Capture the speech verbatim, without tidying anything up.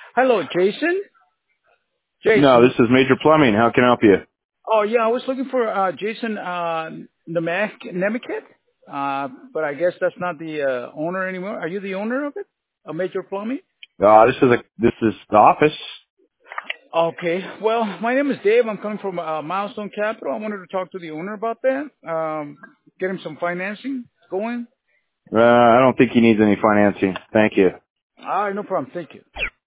Hello, Jason. No, Jason. this is Major Plumbing. How can I help you? Oh yeah, I was looking for uh, Jason uh, Nemec Nemeket, uh, but I guess that's not the uh, owner anymore. Are you the owner of it? Of Major Plumbing? Uh, this is a this is the office. Okay. Well, my name is Dave. I'm coming from uh, Milestone Capital. I wanted to talk to the owner about that. Um, get him some financing going. Uh, I don't think he needs any financing. Thank you. All right, no problem. Thank you.